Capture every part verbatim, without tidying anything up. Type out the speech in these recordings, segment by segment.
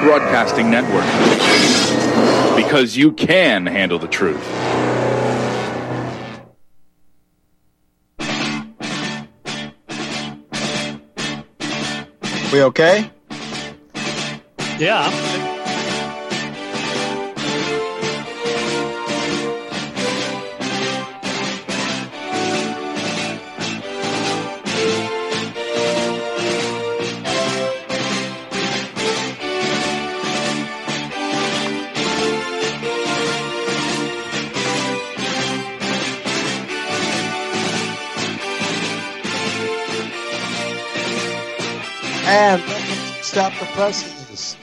Broadcasting Network. Because you can handle the truth. We okay? Yeah. And Stop the Presses.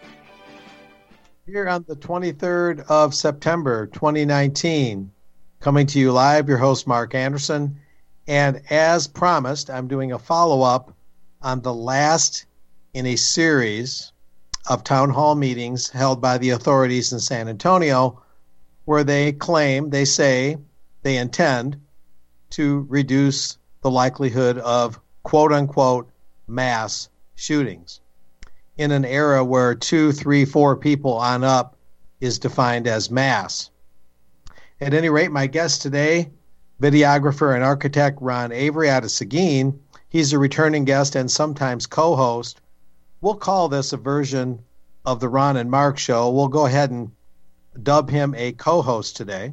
Here on the twenty-third of September, twenty nineteen. Coming to you live, your host, Mark Anderson. And as promised, I'm doing a follow-up on the last in a series of town hall meetings held by the authorities in San Antonio, where they claim, they say, they intend to reduce the likelihood of quote-unquote mass shootings in an era where two, three, four people on up is defined as mass. At any rate, my guest today, videographer and architect Ron Avery out of Seguin. He's a returning guest and sometimes co-host. We'll call this a version of the Ron and Mark show. We'll go ahead and dub him a co-host today.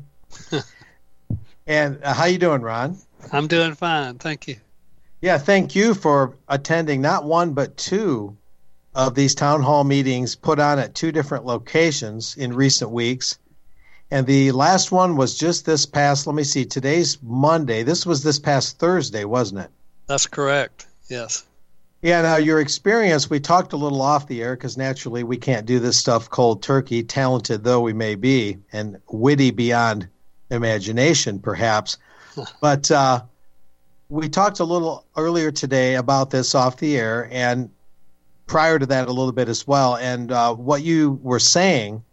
And uh, how you doing, Ron? I'm doing fine, thank you. Yeah, thank you for attending not one but two of these town hall meetings put on at two different locations in recent weeks. And the last one was just this past, let me see, today's Monday. This was this past Thursday, wasn't it? That's correct, yes. Yeah, now your experience, we talked a little off the air because naturally we can't do this stuff cold turkey, talented though we may be, and witty beyond imagination perhaps. But uh, we talked a little earlier today about this off the air, and prior to that a little bit as well. And uh, what you were saying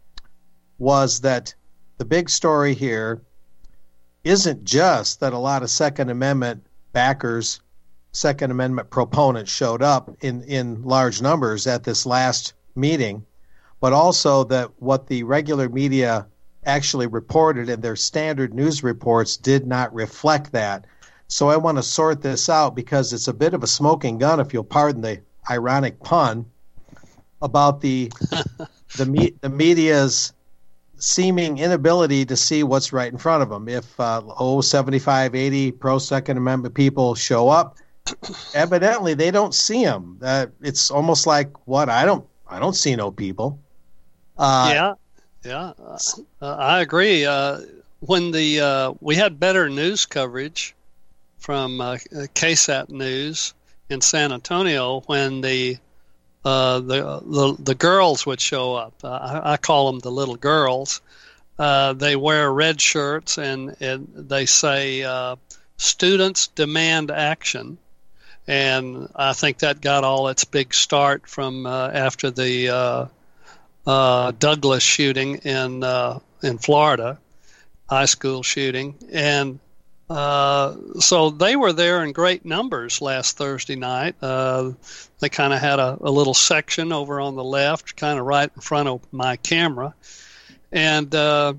was that the big story here isn't just that a lot of Second Amendment backers, Second Amendment proponents showed up in, in large numbers at this last meeting, but also that what the regular media actually reported in their standard news reports did not reflect that. So I want to sort this out because it's a bit of a smoking gun, if you'll pardon the ironic pun, about the the, me, the media's seeming inability to see what's right in front of them. If uh, oh, seventy-five, eighty pro-Second Amendment people show up, evidently they don't see them. Uh, it's almost like, what, I don't I don't see no people. Uh, yeah, yeah, uh, I agree. Uh, when the uh, we had better news coverage from uh, K S A T News in San Antonio when the uh, the, the the girls would show up. Uh, I, I call them the little girls. Uh, they wear red shirts and, and they say, uh, "Students demand action." And I think that got all its big start from uh, after the uh, uh, Douglas shooting in uh, in Florida, high school shooting, and uh, so they were there in great numbers last Thursday night. Uh, they kind of had a, a little section over on the left, kind of right in front of my camera, and uh,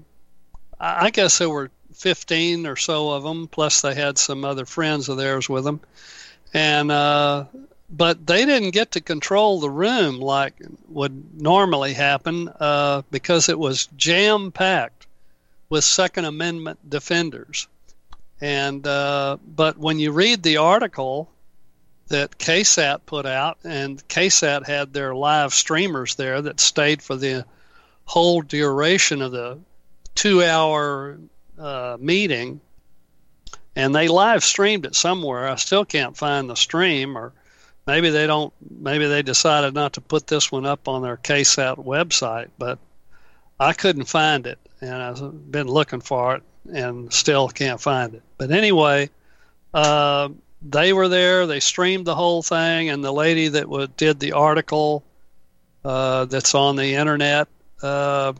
I guess there were fifteen or so of them. Plus, they had some other friends of theirs with them. And uh, but they didn't get to control the room like would normally happen uh, because it was jam-packed with Second Amendment defenders. And uh, but when you read the article that K S A T put out, and K S A T had their live streamers there that stayed for the whole duration of the two-hour uh, meeting. And they live streamed it somewhere. I still can't find the stream, or maybe they don't. Maybe they decided not to put this one up on their K S A T website. But I couldn't find it, and I've been looking for it, and still can't find it. But anyway, uh, they were there. They streamed the whole thing, and the lady that w- did the article uh, that's on the internet, uh,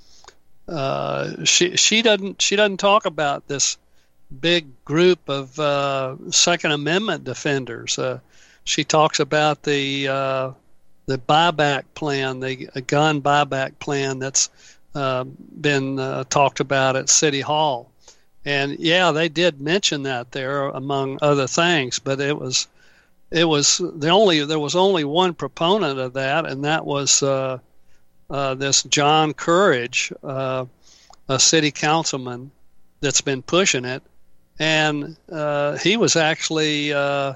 uh, she she doesn't she doesn't talk about this big group of uh, Second Amendment defenders. Uh, she talks about the uh, the buyback plan, the a gun buyback plan that's uh, been uh, talked about at City Hall. And yeah, they did mention that there among other things, but it was it was the only there was only one proponent of that, and that was uh, uh, this John Courage, uh, a city councilman that's been pushing it, and uh, he was actually uh,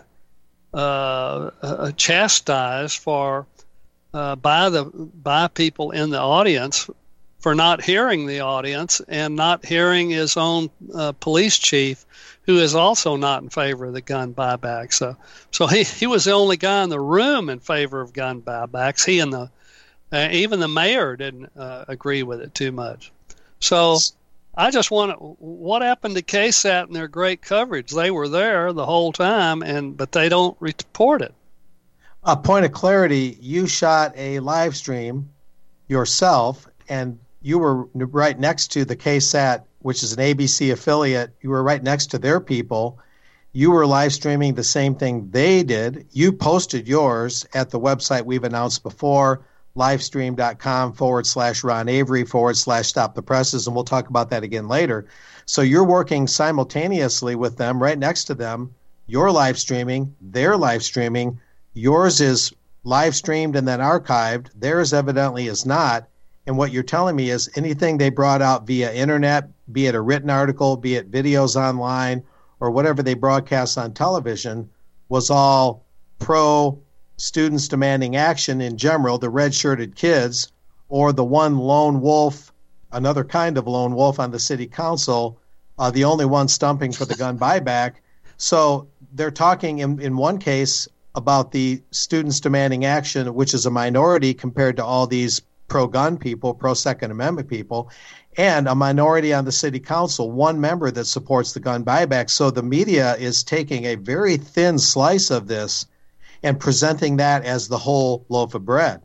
uh, uh, chastised for uh, by the by people in the audience for not hearing the audience and not hearing his own uh, police chief, who is also not in favor of the gun buyback. So, so he, he was the only guy in the room in favor of gun buybacks. He and the uh, even the mayor didn't uh, agree with it too much. So, I just want to, what happened to K S A T and their great coverage? They were there the whole time, and but they don't report it. A point of clarity: you shot a live stream yourself, and you were right next to the K S A T, which is an A B C affiliate. You were right next to their people. You were live streaming the same thing they did. You posted yours at the website we've announced before, livestream.com forward slash Ron Avery forward slash Stop the Presses, and we'll talk about that again later. So you're working simultaneously with them, right next to them. You're live streaming, they're live streaming. Yours is live streamed and then archived. Theirs evidently is not. And what you're telling me is anything they brought out via internet, be it a written article, be it videos online, or whatever they broadcast on television, was all pro students demanding action in general, the red-shirted kids, or the one lone wolf, another kind of lone wolf on the city council, uh, the only one stumping for the gun buyback. So they're talking in, in one case about the students demanding action, which is a minority compared to all these pro-gun people, pro-Second Amendment people, and a minority on the city council, one member that supports the gun buyback. So the media is taking a very thin slice of this and presenting that as the whole loaf of bread.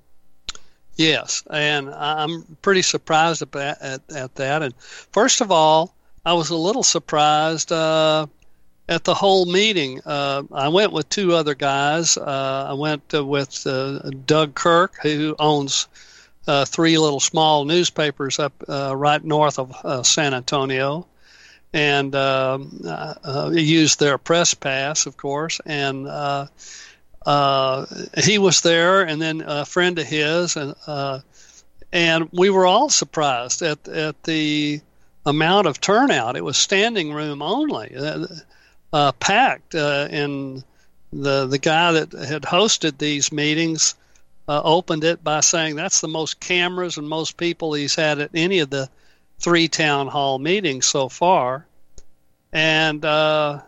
Yes, and I'm pretty surprised at, at, at that. And first of all, I was a little surprised uh, at the whole meeting. Uh, I went with two other guys. Uh, I went uh, with uh, Doug Kirk, who owns uh, three little small newspapers up uh, right north of uh, San Antonio. And uh, uh, he used their press pass, of course, and uh, uh, he was there, and then a friend of his, and uh, and we were all surprised at at the amount of turnout. It was standing room only, uh, uh, packed, uh, and the the guy that had hosted these meetings uh, opened it by saying that's the most cameras and most people he's had at any of the three town hall meetings so far. And uh,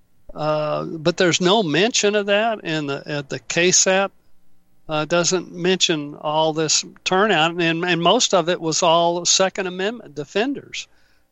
uh, but there's no mention of that, and the at the K S A T uh, doesn't mention all this turnout, and, and most of it was all Second Amendment defenders.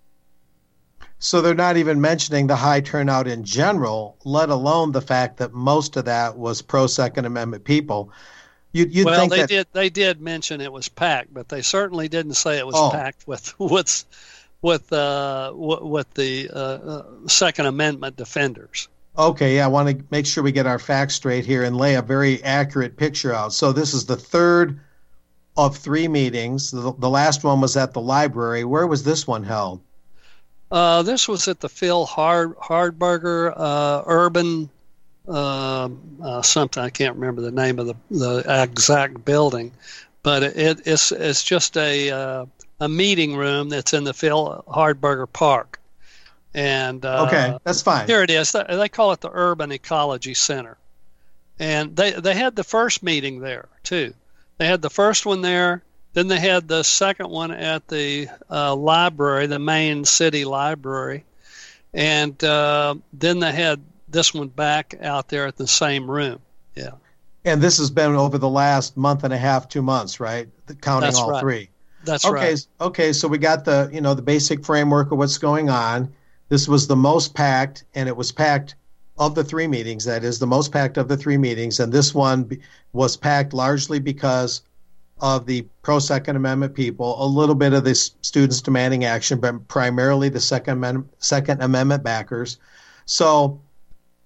So they're not even mentioning the high turnout in general, let alone the fact that most of that was pro-Second Amendment people. You'd, you'd well, think they that... did. They did mention it was packed, but they certainly didn't say it was oh. packed with with with uh, with the uh, uh, Second Amendment defenders. Okay, yeah, I want to make sure we get our facts straight here and lay a very accurate picture out. So this is the third of three meetings. The, the last one was at the library. Where was this one held? Uh, this was at the Phil Hard Hardberger uh, Urban uh, uh, something. I can't remember the name of the, the exact building, but it, it's it's just a uh, a meeting room that's in the Phil Hardberger Park. And uh, okay, that's fine. Here it is. They call it the Urban Ecology Center, and they they had the first meeting there too. They had the first one there. Then they had the second one at the uh, library, the main city library, and uh, then they had this one back out there at the same room. Yeah. And this has been over the last month and a half, two months, right? Counting That's all right. three. That's okay, right. Okay, so we got the you know the basic framework of what's going on. This was the most packed, and it was packed of the three meetings. That is the most packed of the three meetings, and this one was packed largely because of the pro-Second Amendment people, a little bit of the students demanding action, but primarily the Second Amendment, Second Amendment backers. So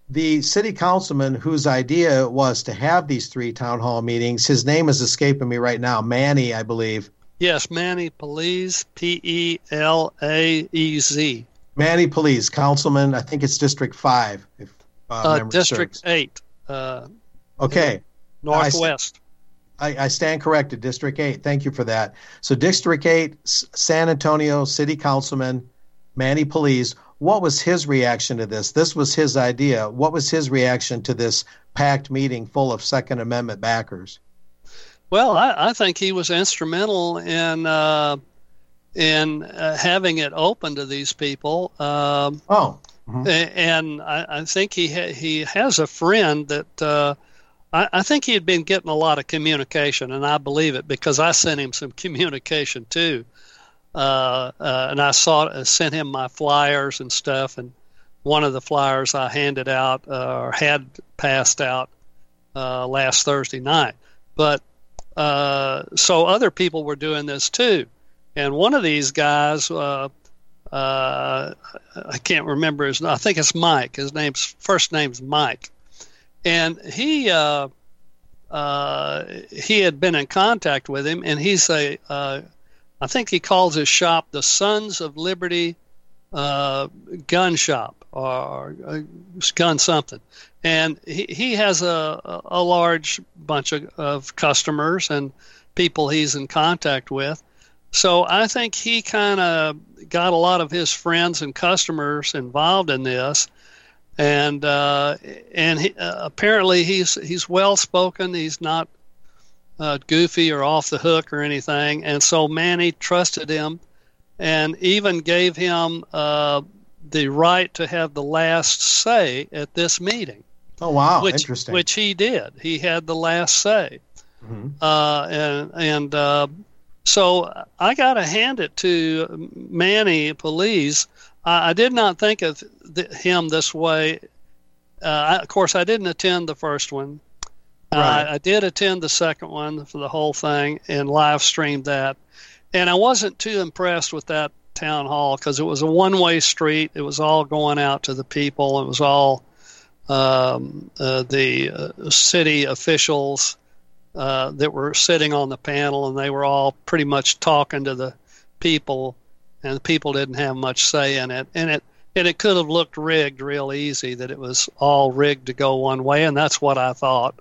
the city councilman whose idea was to have these three town hall meetings, his name is escaping me right now, Manny, I believe. Yes, Manny Pelez, P E L A E Z. Manny Pelez, councilman, I think it's District five. If, uh, uh, memory District serves. eight. Uh, Okay. Northwest. I, I stand corrected, District eight. Thank you for that. So District eight, S- San Antonio City Councilman Manny Pelez, what was his reaction to this? This was his idea. What was his reaction to this packed meeting full of Second Amendment backers? Well, I, I think he was instrumental in uh, in uh, having it open to these people. Um, oh. Mm-hmm. And I, I think he ha- he has a friend that uh, I, I think he had been getting a lot of communication, and I believe it because I sent him some communication too. Uh, uh, and I saw uh, sent him my flyers and stuff, and one of the flyers I handed out uh, or had passed out uh, last Thursday night. But uh, so other people were doing this too, and one of these guys, uh, uh, I can't remember his. I think it's Mike. His name's first name's Mike, and he uh, uh, he had been in contact with him, and he's a uh, I think he calls his shop the Sons of Liberty uh, Gun Shop or uh, gun something. And he, he has a, a large bunch of, of customers and people he's in contact with. So I think he kind of got a lot of his friends and customers involved in this. And uh, and he, uh, apparently he's he's well spoken. He's not Uh, goofy or off the hook or anything, and so Manny trusted him and even gave him uh, the right to have the last say at this meeting. Oh, wow. Which, Interesting. Which he did. He had the last say. Mm-hmm. Uh, and and uh, so I got to hand it to Manny Pelez. I, I did not think of th- him this way. Uh, I, of course, I didn't attend the first one. Right. Uh, I did attend the second one for the whole thing and live streamed that. And I wasn't too impressed with that town hall because it was a one-way street. It was all going out to the people. It was all um, uh, the uh, city officials uh, that were sitting on the panel, and they were all pretty much talking to the people, and the people didn't have much say in it. And it and it could have looked rigged real easy, that it was all rigged to go one way, and that's what I thought.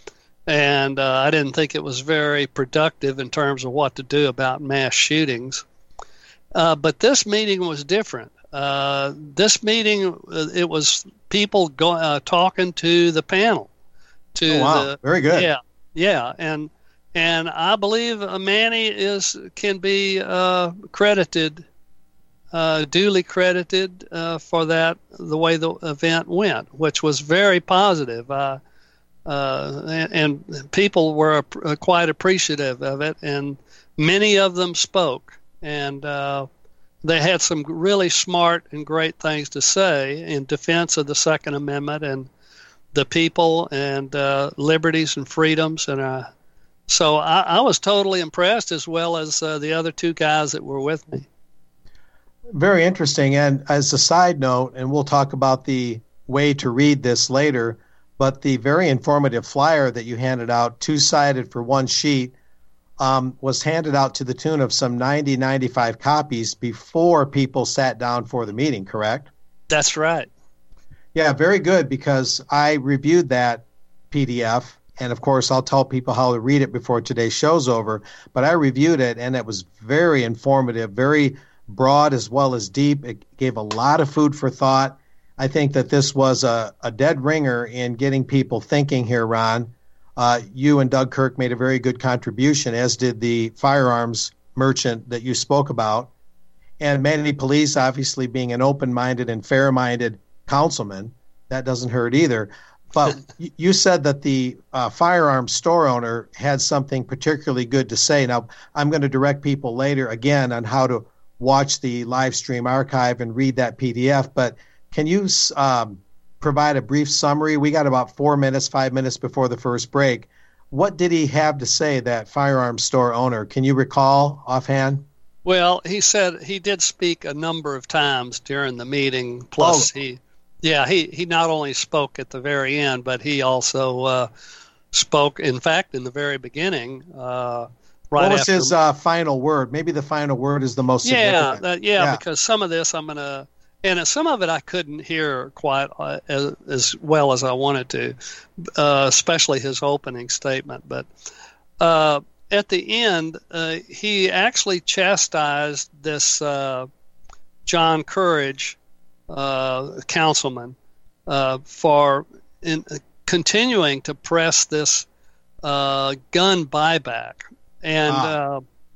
And uh, I didn't think it was very productive in terms of what to do about mass shootings. Uh, but this meeting was different. Uh, this meeting, it was people go, uh, talking to the panel. To oh, wow. the, Very good. Yeah, yeah. And and I believe Manny is can be uh, credited, uh, duly credited uh, for that, the way the event went, which was very positive. Uh, Uh, and, and people were uh, quite appreciative of it, and many of them spoke, and uh, they had some really smart and great things to say in defense of the Second Amendment and the people and uh, liberties and freedoms. And uh, so I, I was totally impressed, as well as uh, the other two guys that were with me. Very interesting. And as a side note, and we'll talk about the way to read this later, but the very informative flyer that you handed out, two-sided for one sheet, um, was handed out to the tune of some ninety, ninety-five copies before people sat down for the meeting, correct? That's right. Yeah, very good, because I reviewed that P D F, and of course I'll tell people how to read it before today's show's over, but I reviewed it, and it was very informative, very broad as well as deep. It gave a lot of food for thought. I think that this was a, a dead ringer in getting people thinking here, Ron. Uh, you and Doug Kirk made a very good contribution, as did the firearms merchant that you spoke about. And Manny Pelez, obviously being an open-minded and fair-minded councilman, that doesn't hurt either. But you said that the uh, firearms store owner had something particularly good to say. Now, I'm going to direct people later, again, on how to watch the live stream archive and read that P D F, but can you um, provide a brief summary? We got about four minutes, five minutes before the first break. What did he have to say, that firearms store owner? Can you recall offhand? Well, he said he did speak a number of times during the meeting. Plus, oh. he Yeah, he, he not only spoke at the very end, but he also uh, spoke, in fact, in the very beginning. Uh, right what was after, his uh, final word? Maybe the final word is the most yeah, significant. that, yeah, yeah, because some of this I'm going to, and some of it I couldn't hear quite uh, as, as well as I wanted to, uh, especially his opening statement. But uh, at the end, uh, he actually chastised this uh, John Courage, Uh, councilman, uh, for in, uh, continuing to press this uh, gun buyback. And ah. uh,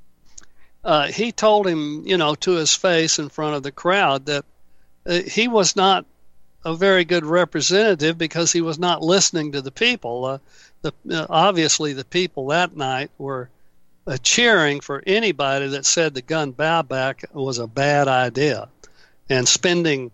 uh, he told him, you know, to his face in front of the crowd that uh, he was not a very good representative because he was not listening to the people. Uh, the, uh, obviously, the people that night were uh, cheering for anybody that said the gun buyback was a bad idea. And spending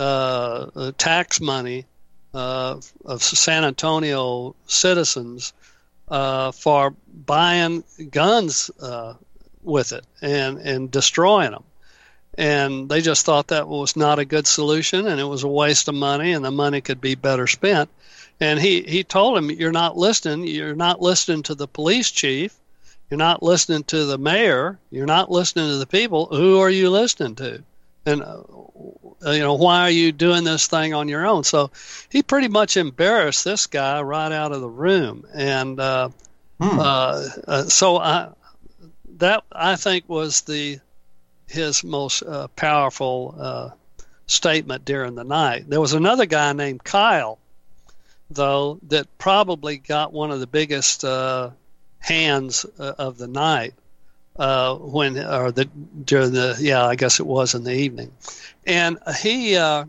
Uh, tax money uh, of San Antonio citizens uh, for buying guns uh, with it and, and destroying them. And they just thought that was not a good solution, and it was a waste of money, and the money could be better spent. And he, he told him, you're not listening. You're not listening to the police chief. You're not listening to the mayor. You're not listening to the people. Who are you listening to? And uh, you know, why are you doing this thing on your own? So he pretty much embarrassed this guy right out of the room. And uh, hmm. uh, uh, so I, that, I think, was the his most uh, powerful uh, statement during the night. There was another guy named Kyle, though, that probably got one of the biggest uh, hands uh, of the night. Uh, when or the during the yeah I guess it was in the evening, and he uh,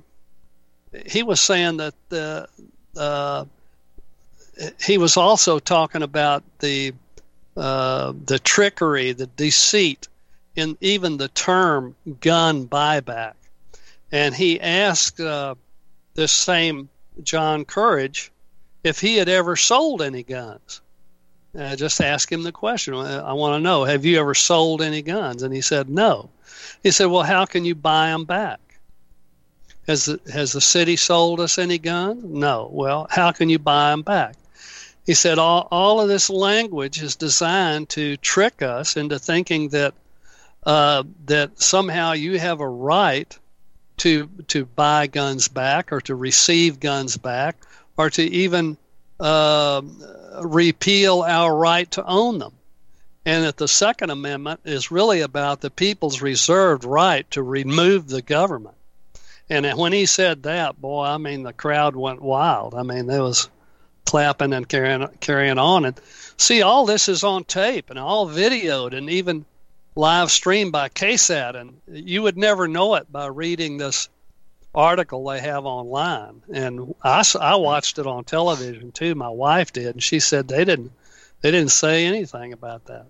he was saying that the uh, he was also talking about the uh, the trickery, the deceit in even the term gun buyback, and he asked uh, this same John Courage if he had ever sold any guns. Uh, just ask him the question. I want to know, have you ever sold any guns? And he said, no. He said, well, how can you buy them back? Has the, has the city sold us any guns? No. Well, how can you buy them back? He said, all, all of this language is designed to trick us into thinking that uh, that somehow you have a right to to buy guns back or to receive guns back or to even Uh, repeal our right to own them. And that the Second Amendment is really about the people's reserved right to remove the government. And when he said that, boy, I mean, the crowd went wild. I mean, there was clapping and carrying, carrying on. And see, all this is on tape and all videoed and even live streamed by K S A T. And you would never know it by reading this article they have online. And I, I watched it on television too. My wife did, and she said they didn't they didn't say anything about that.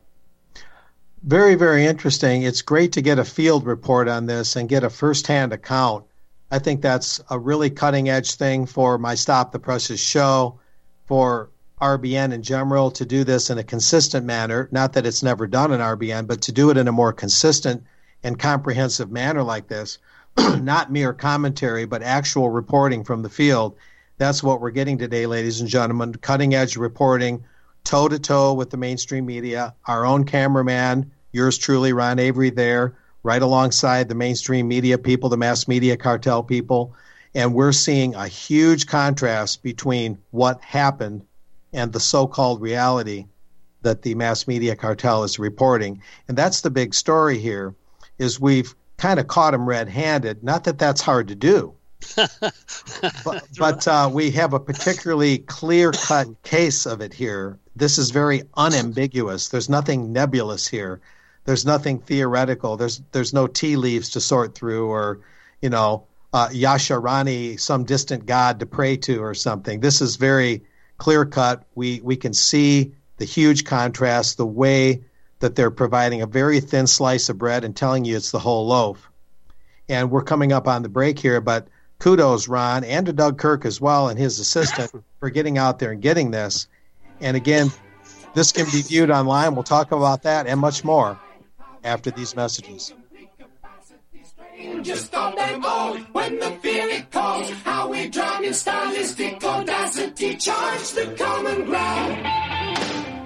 Very, very interesting. It's great to get a field report on this and get a firsthand account. I think that's a really cutting edge thing for my Stop the Presses show, for R B N in general, to do this in a consistent manner. Not that it's never done in R B N, but to do it in a more consistent and comprehensive manner like this. Not mere commentary, but actual reporting from the field. That's what we're getting today, ladies and gentlemen. Cutting-edge reporting, toe-to-toe with the mainstream media. Our own cameraman, yours truly, Ron Avery, there, right alongside the mainstream media people, the mass media cartel people. And we're seeing a huge contrast between what happened and the so-called reality that the mass media cartel is reporting. And that's the big story here, is we've kind of caught him red-handed. Not that that's hard to do, but, but uh, we have a particularly clear-cut case of it here. This is very unambiguous. There's nothing nebulous here. There's nothing theoretical. There's there's no tea leaves to sort through, or, you know, uh, Yasha Rani, some distant god to pray to or something. This is very clear-cut. We we can see the huge contrast, the way that they're providing a very thin slice of bread and telling you it's the whole loaf. And we're coming up on the break here, but kudos, Ron, and to Doug Kirk as well and his assistant for getting out there and getting this. And again, this can be viewed online. We'll talk about that and much more after these messages. young, just on them old. When the fear it calls, how we drown in stylistic audacity, charge the common ground.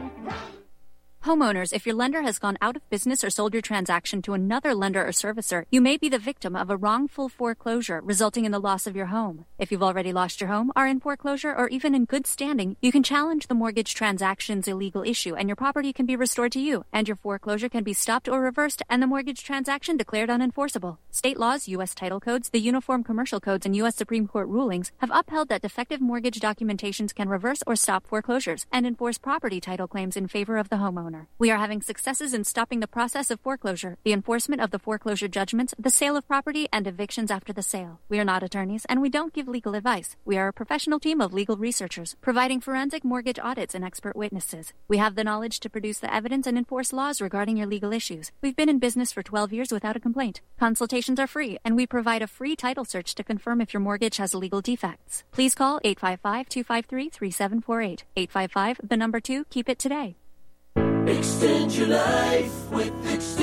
Homeowners, if your lender has gone out of business or sold your transaction to another lender or servicer, you may be the victim of a wrongful foreclosure, resulting in the loss of your home. If you've already lost your home, are in foreclosure, or even in good standing, you can challenge the mortgage transaction's illegal issue, and your property can be restored to you, and your foreclosure can be stopped or reversed, and the mortgage transaction declared unenforceable. State laws, U S title codes, the Uniform Commercial Codes, and U S Supreme Court rulings have upheld that defective mortgage documentations can reverse or stop foreclosures and enforce property title claims in favor of the homeowner. We are having successes in stopping the process of foreclosure, the enforcement of the foreclosure judgments, the sale of property, and evictions after the sale. We are not attorneys, and we don't give legal advice. We are a professional team of legal researchers, providing forensic mortgage audits and expert witnesses. We have the knowledge to produce the evidence and enforce laws regarding your legal issues. We've been in business for twelve years without a complaint. Consultations are free, and we provide a free title search to confirm if your mortgage has legal defects. Please call eight five five, two five three, three seven four eight. eight five five, the number two, keep it today. Extend your life with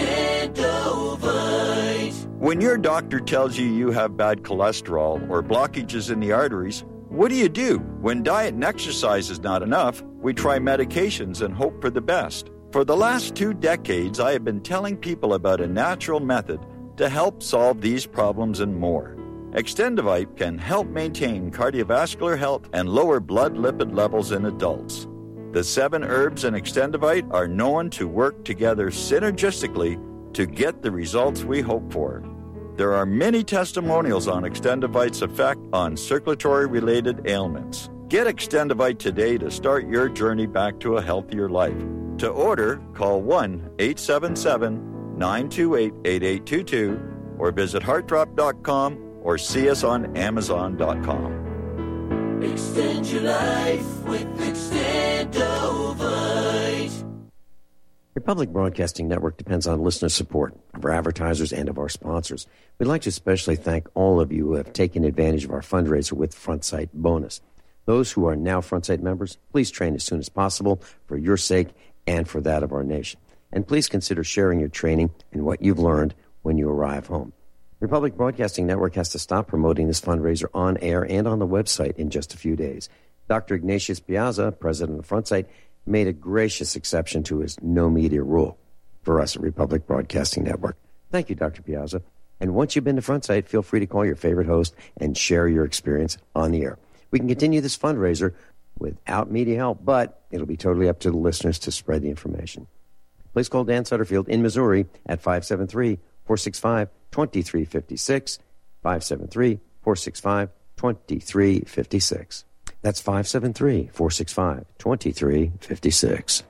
Extendovite. When your doctor tells you you have bad cholesterol or blockages in the arteries, what do you do? When diet and exercise is not enough, we try medications and hope for the best. For the last two decades, I have been telling people about a natural method to help solve these problems and more. Extendovite can help maintain cardiovascular health and lower blood lipid levels in adults. The seven herbs in Extendovite are known to work together synergistically to get the results we hope for. There are many testimonials on Extendovite's effect on circulatory-related ailments. Get Extendovite today to start your journey back to a healthier life. To order, call one eight seven seven, nine two eight, eight eight two two or visit heart drop dot com or see us on amazon dot com. Extend your life with Extendovite. Republic Broadcasting Network depends on listener support of our advertisers and of our sponsors. We'd like to especially thank all of you who have taken advantage of our fundraiser with FrontSight Bonus. Those who are now FrontSight members, please train as soon as possible for your sake and for that of our nation. And please consider sharing your training and what you've learned when you arrive home. Republic Broadcasting Network has to stop promoting this fundraiser on air and on the website in just a few days. Doctor Ignatius Piazza, president of FrontSight, made a gracious exception to his no media rule for us at Republic Broadcasting Network. Thank you, Doctor Piazza. And once you've been to FrontSight, feel free to call your favorite host and share your experience on the air. We can continue this fundraiser without media help, but it'll be totally up to the listeners to spread the information. Please call Dan Sutterfield in Missouri at five seven three, four six five, two three five six, five seven three, four six five, two three five six. That's five seven three, four six five, two three five six.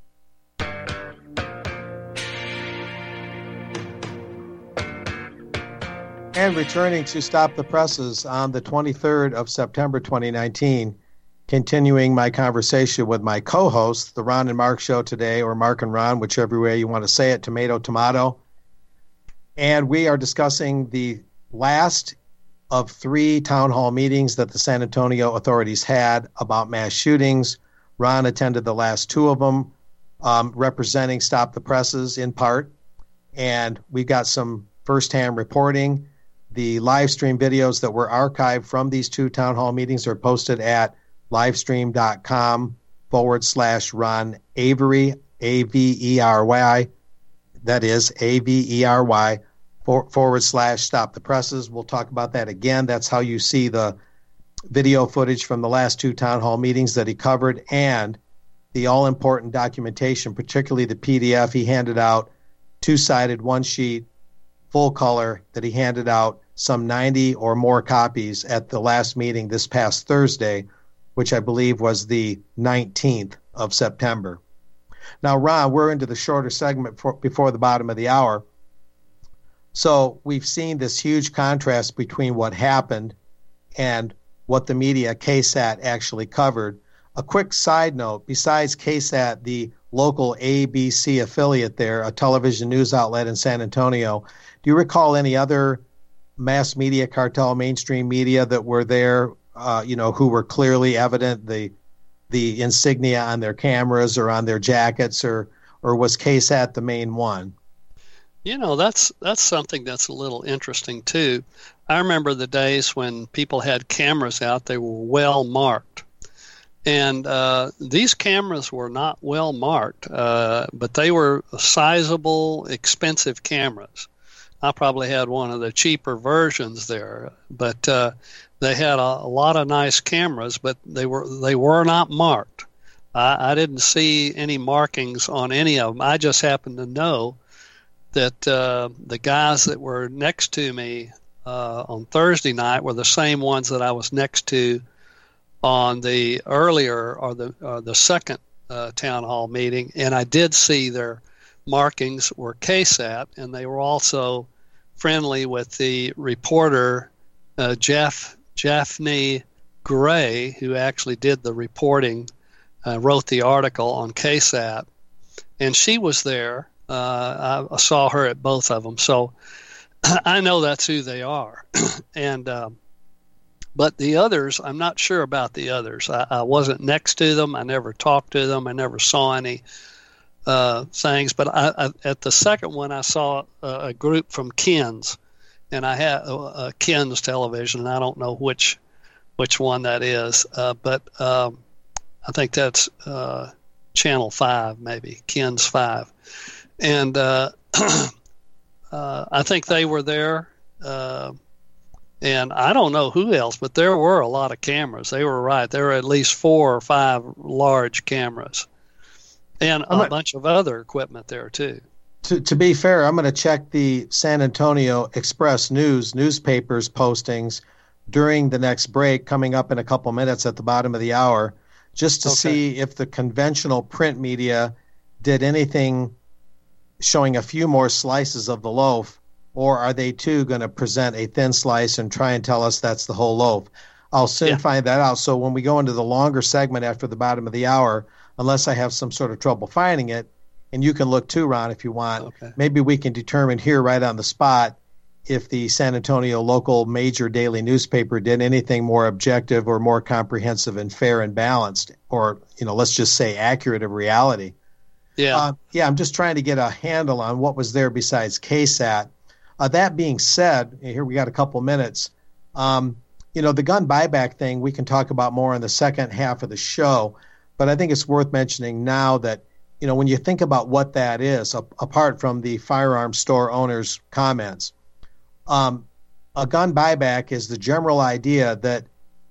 And returning to Stop the Presses on the twenty-third of September twenty nineteen, continuing my conversation with my co-host, the Ron and Mark Show today, or Mark and Ron, whichever way you want to say it, tomato, tomato. And we are discussing the last of three town hall meetings that the San Antonio authorities had about mass shootings. Ron attended the last two of them, um, representing Stop the Presses in part. And we got some firsthand reporting. The live stream videos that were archived from these two town hall meetings are posted at livestream.com forward slash Ron Avery, A V E R Y. That is A V E R Y for, forward slash Stop the Presses. We'll talk about that again. That's how you see the video footage from the last two town hall meetings that he covered and the all-important documentation, particularly the P D F he handed out, two-sided, one sheet, full color, that he handed out some ninety or more copies at the last meeting this past Thursday, which I believe was the nineteenth of September. Now, Ron, we're into the shorter segment for, before the bottom of the hour. So we've seen this huge contrast between what happened and what the media, K S A T, actually covered. A quick side note, besides K S A T, the local A B C affiliate there, a television news outlet in San Antonio, do you recall any other mass media cartel, mainstream media that were there, uh, you know, who were clearly evident, the the insignia on their cameras or on their jackets, or or was K S A T the main one? You know, that's that's something that's a little interesting too. I remember the days when people had cameras out; they were well marked, and uh, these cameras were not well marked, uh, but they were sizable, expensive cameras. I probably had one of the cheaper versions there, but uh, they had a, a lot of nice cameras, but they were they were not marked. I, I didn't see any markings on any of them. I just happened to know that uh, the guys that were next to me uh, on Thursday night were the same ones that I was next to on the earlier or the or the second uh, town hall meeting, and I did see their markings were K S A T, and they were also friendly with the reporter uh, Jeff Japhanie Gray, who actually did the reporting, uh, wrote the article on K S A T, and she was there. Uh, I, I saw her at both of them, so I know that's who they are. and um, but the others, I'm not sure about the others. I, I wasn't next to them. I never talked to them. I never saw any uh, things. But I, I, at the second one, I saw a, a group from Ken's, and I had uh, uh, Ken's television. And I don't know which which one that is, uh, but um, I think that's uh, Channel Five, maybe Ken's Five. And uh, uh, I think they were there, uh, and I don't know who else, but there were a lot of cameras. They were right. There were at least four or five large cameras, and a not, bunch of other equipment there, too. To, to be fair, I'm going to check the San Antonio Express News newspapers postings during the next break, coming up in a couple minutes at the bottom of the hour, just to Okay. see if the conventional print media did anything showing a few more slices of the loaf, or are they too going to present a thin slice and try and tell us that's the whole loaf? I'll soon Yeah. find that out. So when we go into the longer segment after the bottom of the hour, unless I have some sort of trouble finding it, and you can look too, Ron, if you want, Okay. maybe we can determine here right on the spot if the San Antonio local major daily newspaper did anything more objective or more comprehensive and fair and balanced, or, you know, let's just say accurate of reality. Yeah. Uh, yeah, I'm just trying to get a handle on what was there besides K S A T. Uh, that being said, here we got a couple minutes. Um, you know, the gun buyback thing we can talk about more in the second half of the show, but I think it's worth mentioning now that, you know, when you think about what that is, a, apart from the firearm store owners' comments, um, a gun buyback is the general idea that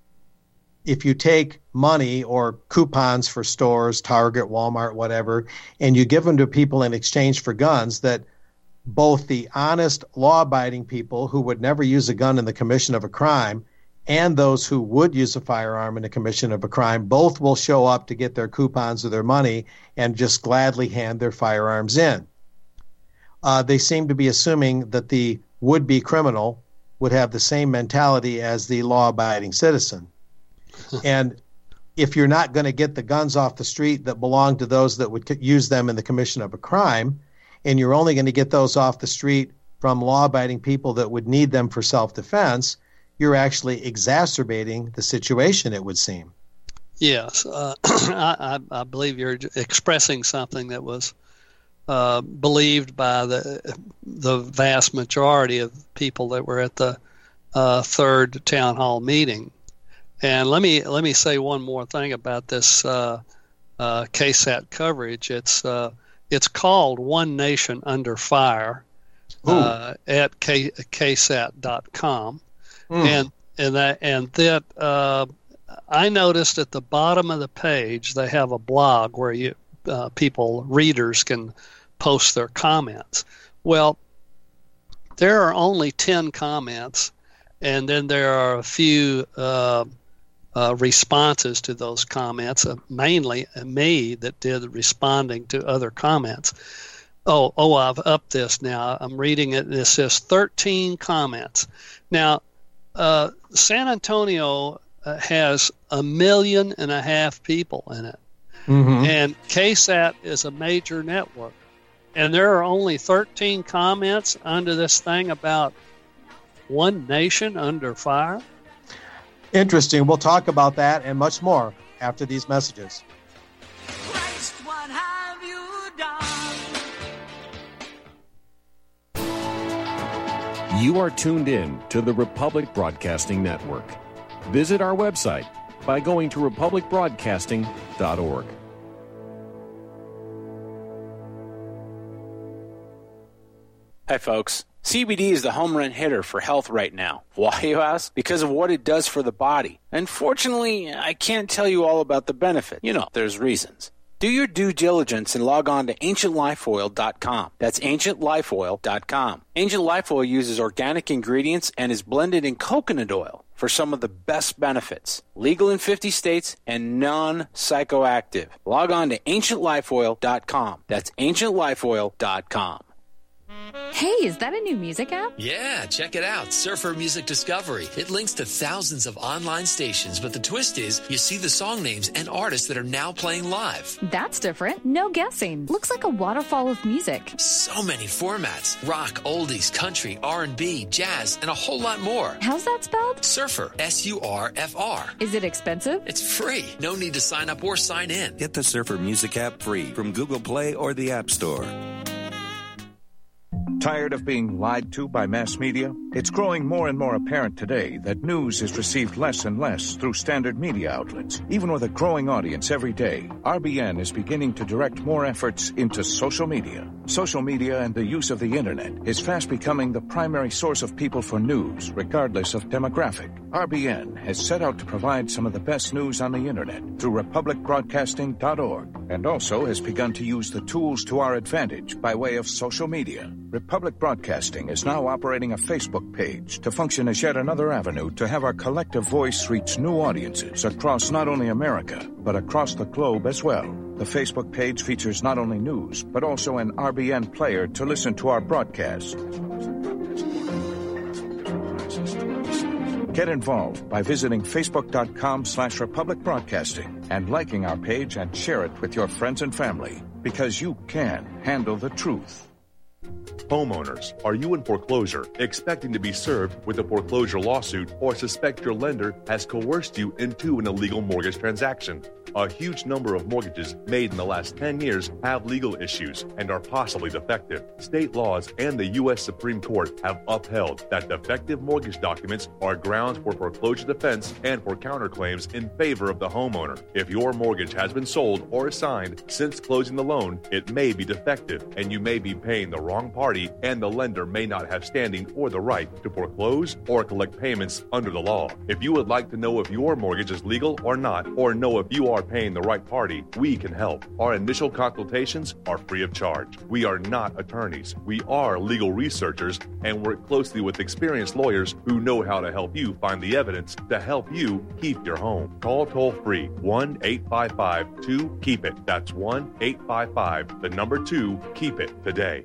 if you take money or coupons for stores, Target, Walmart, whatever, and you give them to people in exchange for guns, that both the honest, law-abiding people who would never use a gun in the commission of a crime and those who would use a firearm in the commission of a crime, both will show up to get their coupons or their money and just gladly hand their firearms in. Uh, they seem to be assuming that the would-be criminal would have the same mentality as the law-abiding citizen. And if you're not going to get the guns off the street that belong to those that would use them in the commission of a crime, and you're only going to get those off the street from law-abiding people that would need them for self-defense, you're actually exacerbating the situation, it would seem. Yes. Uh, I, I, I believe you're expressing something that was uh, believed by the the vast majority of people that were at the uh, third town hall meeting. And let me let me say one more thing about this uh, uh, K S A T coverage. It's uh, it's called One Nation Under Fire uh, at K, ksat dot com, mm. and and that and that uh, I noticed at the bottom of the page they have a blog where you uh, people readers can post their comments. Well, there are only ten comments, and then there are a few. Uh, Uh, responses to those comments, uh, mainly me that did responding to other comments. Oh, oh, I've upped this now. I'm reading it. It says thirteen comments. Now, uh, San Antonio uh, has a million and a half people in it. Mm-hmm. And K S A T is a major network. And there are only thirteen comments under this thing about One Nation Under Fire. Interesting. We'll talk about that and much more after these messages. Christ, what have you done? You are tuned in to the Republic Broadcasting Network. Visit our website by going to republic broadcasting dot org. Hi, folks. C B D is the home run hitter for health right now. Why, you ask? Because of what it does for the body. Unfortunately, I can't tell you all about the benefit. You know, there's reasons. Do your due diligence and log on to ancient life oil dot com. That's ancient life oil dot com. Ancient Life Oil uses organic ingredients and is blended in coconut oil for some of the best benefits. Legal in fifty states and non-psychoactive. Log on to ancient life oil dot com. That's ancient life oil dot com. Hey, is that a new music app? Yeah, check it out. Surfer Music Discovery. It links to thousands of online stations, but the twist is you see the song names and artists that are now playing live. That's different. No guessing. Looks like a waterfall of music. So many formats. Rock, oldies, country, R and B, jazz, and a whole lot more. How's that spelled? Surfer. S U R F R. Is it expensive? It's free. No need to sign up or sign in. Get the Surfer Music app free from Google Play or the App Store. Tired of being lied to by mass media? It's growing more and more apparent today that news is received less and less through standard media outlets. Even with a growing audience every day, R B N is beginning to direct more efforts into social media. Social media and the use of the internet is fast becoming the primary source of people for news, regardless of demographic. R B N has set out to provide some of the best news on the internet through republic broadcasting dot org, and also has begun to use the tools to our advantage by way of social media. Republic Broadcasting is now operating a Facebook page to function as yet another avenue to have our collective voice reach new audiences across not only America, but across the globe as well. The Facebook page features not only news, but also an R B N player to listen to our broadcast. Get involved by visiting facebook.com slash Republic Broadcasting and liking our page and share it with your friends and family, because you can handle the truth. Homeowners, are you in foreclosure, expecting to be served with a foreclosure lawsuit, or suspect your lender has coerced you into an illegal mortgage transaction? A huge number of mortgages made in the last ten years have legal issues and are possibly defective. State laws and the U S Supreme Court have upheld that defective mortgage documents are grounds for foreclosure defense and for counterclaims in favor of the homeowner. If your mortgage has been sold or assigned since closing the loan, it may be defective and you may be paying the wrong party, and the lender may not have standing or the right to foreclose or collect payments under the law. If you would like to know if your mortgage is legal or not, or know if you are paying the right party, we can help. Our initial consultations are free of charge. We are not attorneys. We are legal researchers and work closely with experienced lawyers who know how to help you find the evidence to help you keep your home. Call toll free one eight five five two keep it. That's one eight five five, the number two, keep it today.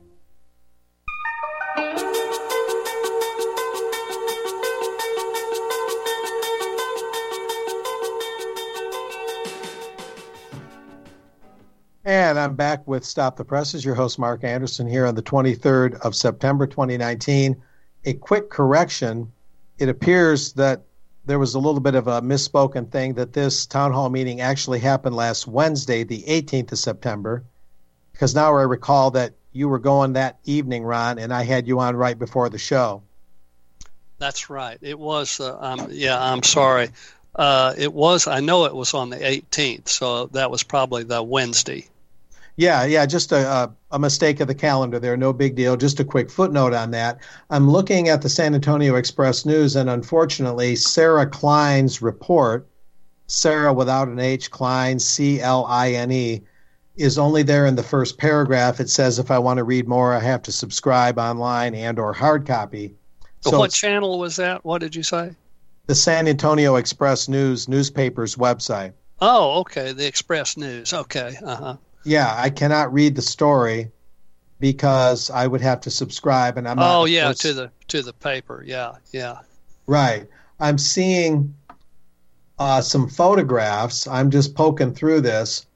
And I'm back with Stop the Presses, your host, Mark Anderson, here on the twenty-third of September, twenty nineteen. A quick correction. It appears that there was a little bit of a misspoken thing, that this town hall meeting actually happened last Wednesday, the eighteenth of September, because now I recall that you were going that evening, Ron, and I had you on right before the show. That's right. It was, uh, um, yeah, I'm sorry. Uh, it was, I know it was on the eighteenth, so that was probably the Wednesday. Yeah, yeah, just a, a mistake of the calendar there. No big deal. Just a quick footnote on that. I'm looking at the San Antonio Express News, and unfortunately, Sarah Klein's report, Sarah without an H, Klein, C L I N E, is only there in the first paragraph. It says if I want to read more, I have to subscribe online and or hard copy. So what channel was that? What did you say? The San Antonio Express News newspaper's website. Oh, okay. The Express News. Okay. Uh-huh. Yeah, I cannot read the story because I would have to subscribe, and I'm not. Oh, yeah, to the to the paper. Yeah, yeah. Right. I'm seeing uh, some photographs. I'm just poking through this,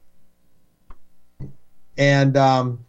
and um,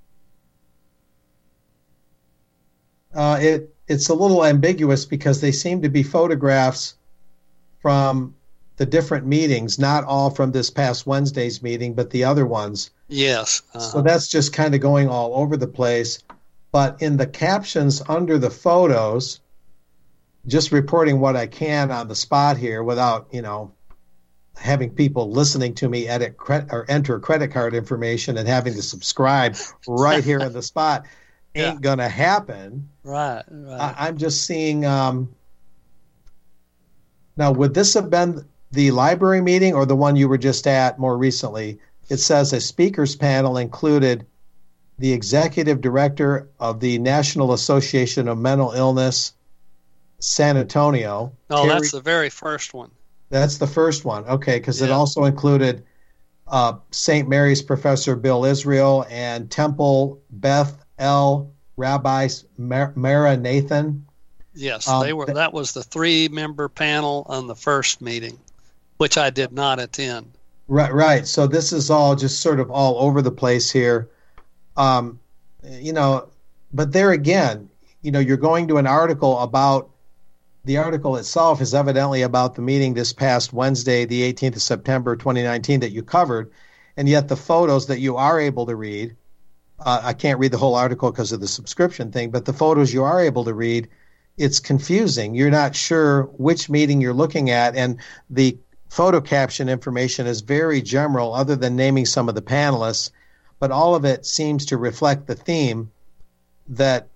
uh, it it's a little ambiguous because they seem to be photographs from the different meetings, not all from this past Wednesday's meeting, but the other ones. Yes. Uh-huh. So that's just kind of going all over the place. but in the captions under the photos, just reporting what I can on the spot here without, you know, having people listening to me edit cre- or enter credit card information and having to subscribe right here on the spot ain't yeah. going to happen. Right, right. I, I'm just seeing, um, now, would this have been the library meeting or the one you were just at more recently? It says a speakers panel included the executive director of the National Association of Mental Illness, San Antonio. Oh, Terry, that's the very first one. That's the first one. Okay, because yeah. it also included uh, Saint Mary's Professor Bill Israel and Temple Beth El Rabbi Mara Nathan. Yes, um, they were. That was the three-member panel on the first meeting, which I did not attend. Right, right. So this is all just sort of all over the place here. Um, you know, but there again, you know, you're going to an article about, the article itself is evidently about the meeting this past Wednesday, the eighteenth of September, twenty nineteen, that you covered, and yet the photos that you are able to read, uh, I can't read the whole article because of the subscription thing, but the photos you are able to read, it's confusing. You're not sure which meeting you're looking at, and the photo caption information is very general other than naming some of the panelists, but all of it seems to reflect the theme that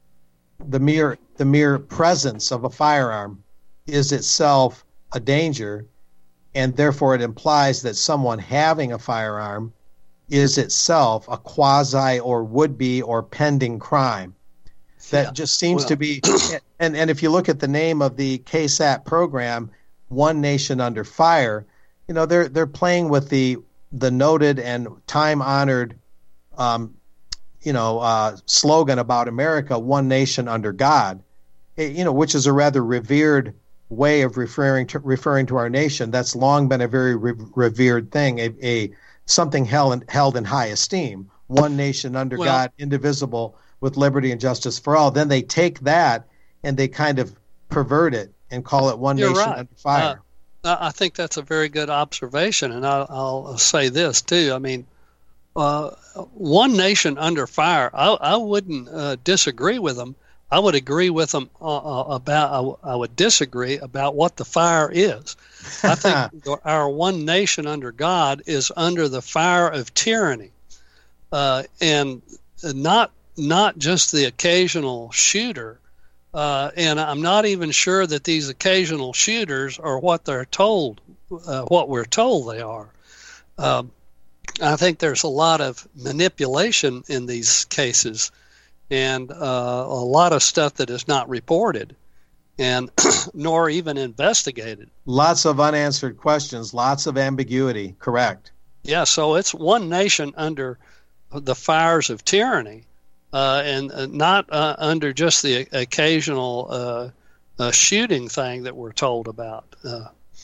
the mere the mere presence of a firearm is itself a danger, and therefore it implies that someone having a firearm is itself a quasi or would-be or pending crime. That yeah. just seems well. to be, and, and if you look at the name of the K S A T program, One Nation Under Fire, you know, they're they're playing with the the noted and time-honored, um, you know, uh, slogan about America, One Nation Under God, it, you know, which is a rather revered way of referring to referring to our nation. That's long been a very re- revered thing, a, a something held in, held in high esteem. One nation under well, God, indivisible, with liberty and justice for all. Then they take that and they kind of pervert it and call it One Nation right. Under Fire. Uh, I think that's a very good observation, and I'll, I'll say this too. I mean, uh, One Nation Under Fire, I, I wouldn't uh, disagree with them. I would agree with them uh, about, I, I would disagree about what the fire is. I think our one nation under God is under the fire of tyranny, uh, and not not just the occasional shooter. Uh, and I'm not even sure that these occasional shooters are what they're told, uh, what we're told they are. Um, I think there's a lot of manipulation in these cases, and uh, a lot of stuff that is not reported, and nor even investigated. Lots of unanswered questions, lots of ambiguity. Correct. Yeah, so it's one nation under the fires of tyranny. Uh, and uh, not uh, under just the occasional uh, uh, shooting thing that we're told about. Uh,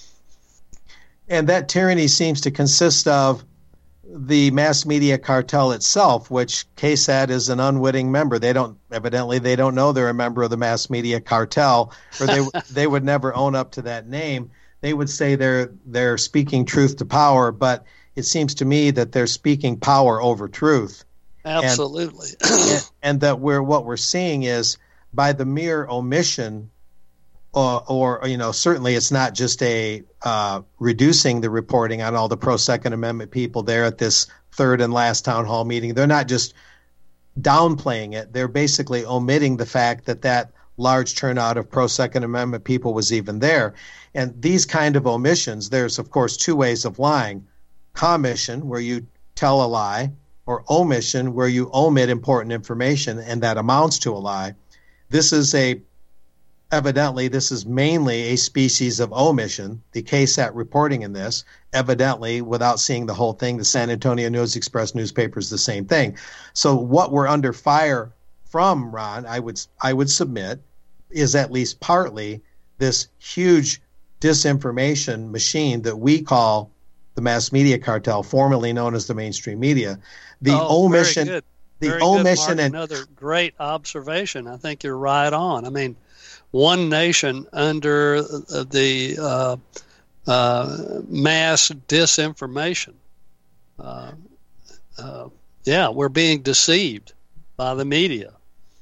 and that tyranny seems to consist of the mass media cartel itself, which K S A T is an unwitting member. They don't evidently they don't know they're a member of the mass media cartel, or they they would never own up to that name. They would say they're they're speaking truth to power, but it seems to me that they're speaking power over truth. Absolutely. And, and, and that we're what we're seeing is by the mere omission, or, or you know, certainly it's not just a uh, reducing the reporting on all the pro-Second Amendment people there at this third and last town hall meeting. They're not just downplaying it. They're basically omitting the fact that that large turnout of pro-Second Amendment people was even there. And these kind of omissions, there's, of course, two ways of lying. Commission, where you tell a lie, or omission, where you omit important information, and that amounts to a lie. This is a, evidently, this is mainly a species of omission. The K S A T reporting in this, evidently, without seeing the whole thing, the San Antonio News-Express newspaper is the same thing. So what we're under fire from, Ron, I would I would submit, is at least partly this huge disinformation machine that we call the mass media cartel, formerly known as the mainstream media. The oh, omission, very good. the very omission, good, Mark. and another great observation. I think you're right on. I mean, one nation under the uh, uh, mass disinformation. Uh, uh, yeah, we're being deceived by the media.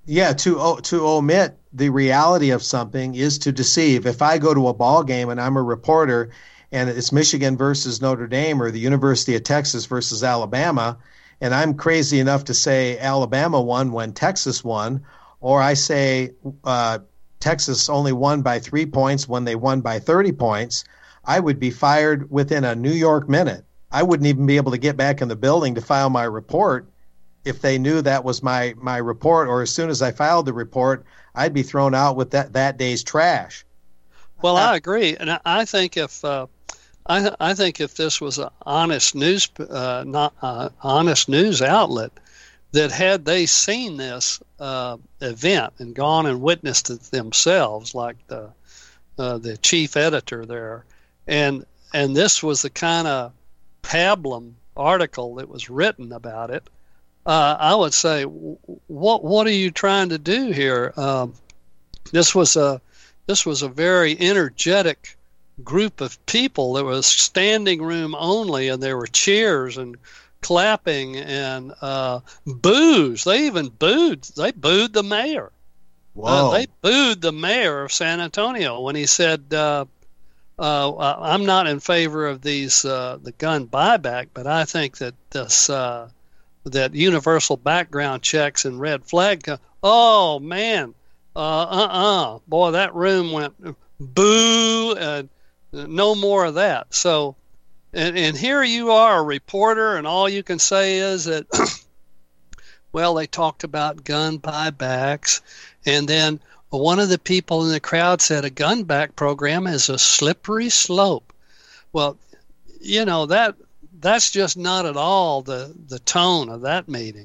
Yeah, to to omit the reality of something is to deceive. If I go to a ball game and I'm a reporter and it's Michigan versus Notre Dame or the University of Texas versus Alabama, and I'm crazy enough to say Alabama won when Texas won, or I say uh, Texas only won by three points when they won by thirty points, I would be fired within a New York minute. I wouldn't even be able to get back in the building to file my report if they knew that was my, my report, or as soon as I filed the report, I'd be thrown out with that, that day's trash. Well, I agree, and I, I think if uh, I I think if this was an honest news uh, not uh, honest news outlet, that had they seen this uh, event and gone and witnessed it themselves, like the uh, the chief editor there, and and this was the kind of pablum article that was written about it. Uh, I would say, what what are you trying to do here? Um, this was a this was a very energetic group of people. There was standing room only, and there were cheers and clapping and uh, boos. They even booed. They booed the mayor. Uh, they booed the mayor of San Antonio when he said, uh, uh, "I'm not in favor of these uh, the gun buyback, but I think that this." Uh, that universal background checks and red flag. Oh, man. Uh, uh-uh. Boy, that room went boo, and no more of that. So, and, and here you are, a reporter, and all you can say is that, well, they talked about gun buybacks, and then one of the people in the crowd said a gun back program is a slippery slope. Well, you know, that... that's just not at all the, the tone of that meeting.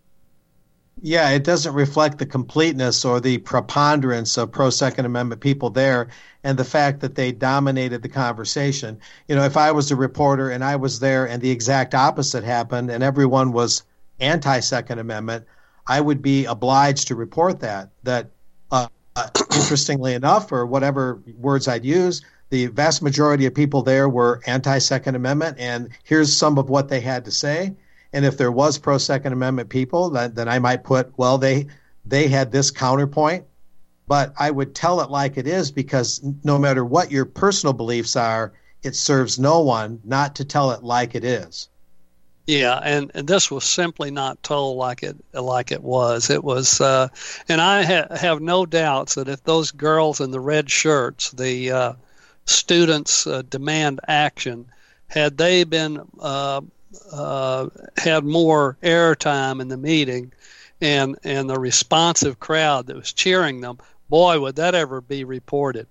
Yeah, it doesn't reflect the completeness or the preponderance of pro-Second Amendment people there and the fact that they dominated the conversation. You know, if I was a reporter and I was there and the exact opposite happened and everyone was anti-Second Amendment, I would be obliged to report that. That, uh, uh, interestingly enough, or whatever words I'd use, the vast majority of people there were anti-Second Amendment, and here's some of what they had to say. And if there was pro-Second Amendment people, then, then I might put, well, they they had this counterpoint. But I would tell it like it is, because no matter what your personal beliefs are, it serves no one not to tell it like it is. Yeah, and, and this was simply not told like it like it was. It was, uh, and I ha- have no doubts that if those girls in the red shirts, the uh, students uh, demand action, had they been uh, uh, had more airtime in the meeting and and the responsive crowd that was cheering them, boy, would that ever be reported.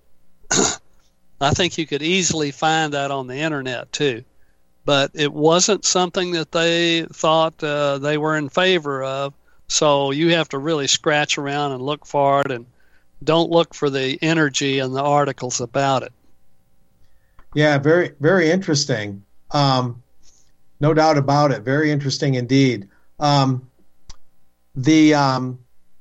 I think you could easily find that on the internet too, but it wasn't something that they thought uh, they were in favor of. So you have to really scratch around and look for it, and don't look for the energy in the articles about it. Yeah, very, very interesting. Um, no doubt about it. Very interesting indeed. Um, the um,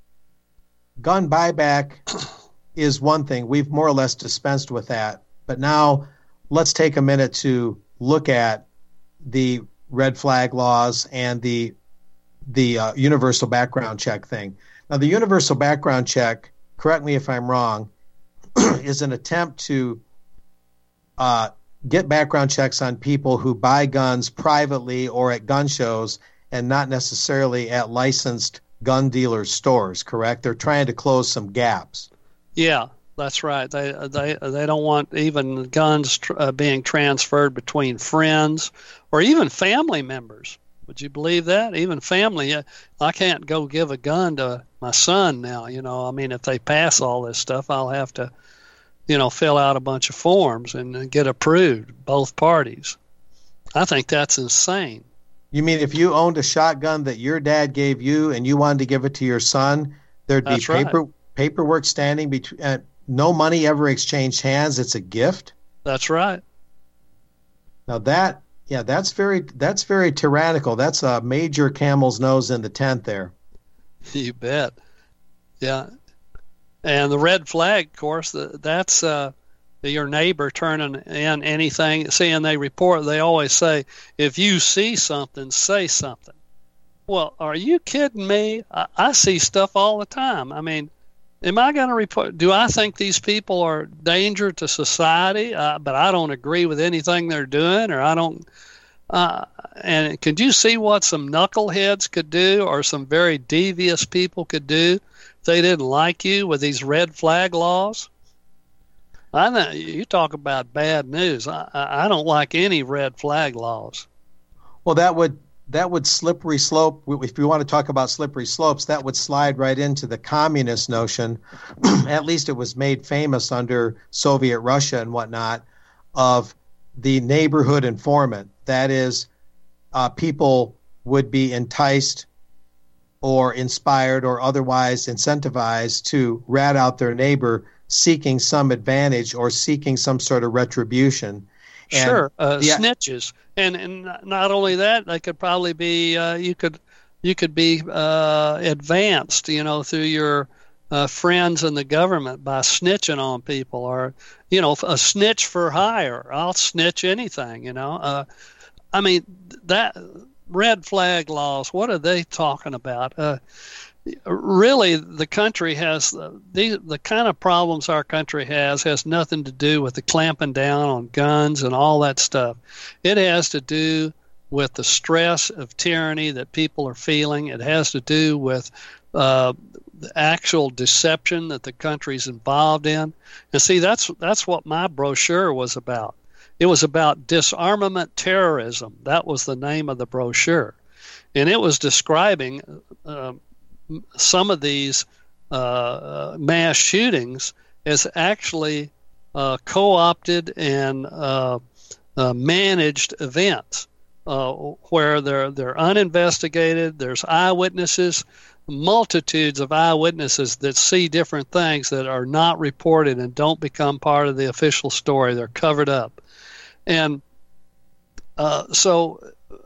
gun buyback is one thing. We've more or less dispensed with that. But now let's take a minute to look at the red flag laws and the the uh, universal background check thing. Now, the universal background check, correct me if I'm wrong, is an attempt to Uh, get background checks on people who buy guns privately or at gun shows and not necessarily at licensed gun dealers' stores, correct? They're trying to close some gaps. Yeah, that's right. They they they don't want even guns tr- uh, being transferred between friends or even family members. Would you believe that? Even family. I can't go give a gun to my son now. You know, I mean, if they pass all this stuff, I'll have to, you know, fill out a bunch of forms and get approved, both parties. I think that's insane. You mean if you owned a shotgun that your dad gave you and you wanted to give it to your son, there'd be That's paper right. paperwork standing between, uh, no money ever exchanged hands. It's a gift. That's right. Now that, yeah, that's very that's very tyrannical. That's a major camel's nose in the tent there. You bet. Yeah. And the red flag, of course, that's uh, your neighbor turning in anything, seeing they report. They always say, if you see something, say something. Well, are you kidding me? I, I see stuff all the time. I mean, am I going to report? Do I think these people are danger to society? Uh, but I don't agree with anything they're doing, or I don't. Uh, and could you see what some knuckleheads could do, or some very devious people could do if they didn't like you with these red flag laws? I know you talk about bad news. I, I don't like any red flag laws. Well, that would. That would slippery slope, if you want to talk about slippery slopes, that would slide right into the communist notion. At least it was made famous under Soviet Russia and whatnot, of the neighborhood informant. That is, uh, people would be enticed or inspired or otherwise incentivized to rat out their neighbor seeking some advantage or seeking some sort of retribution. And sure, uh, the, snitches. And and not only that, they could probably be uh, you could you could be uh, advanced, you know, through your uh, friends in the government by snitching on people, or you know, a snitch for hire. I'll snitch anything, you know. Uh, I mean, that red flag laws. What are they talking about? Uh, really, the country has the the kind of problems our country has has nothing to do with the clamping down on guns and all that stuff. It has to do with the stress of tyranny that people are feeling. It has to do with uh, the actual deception that the country's involved in. And see, that's that's what my brochure was about. It was about disarmament terrorism. That was the name of the brochure, and it was describing Uh, some of these uh, mass shootings as actually uh, co-opted and uh, uh, managed events uh, where they're they're uninvestigated. There's eyewitnesses, multitudes of eyewitnesses that see different things that are not reported and don't become part of the official story. They're covered up, and uh, so.